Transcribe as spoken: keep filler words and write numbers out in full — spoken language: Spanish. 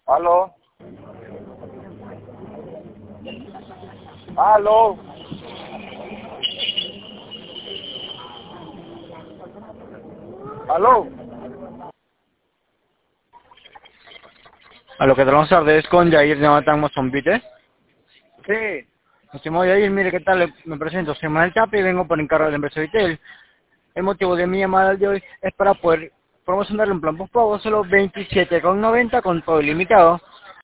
Aló. Aló. Aló. A lo que tenemos tardes con Jair de Jonathan Mozombite. Sí. Estimado Jair, mire qué tal, me presento, soy Manuel Tapia y vengo por encargo de la empresa Vitel. El motivo de mi llamada de hoy es para poder promocionarle un plan postpago solo veintisiete con noventa con todo ilimitado,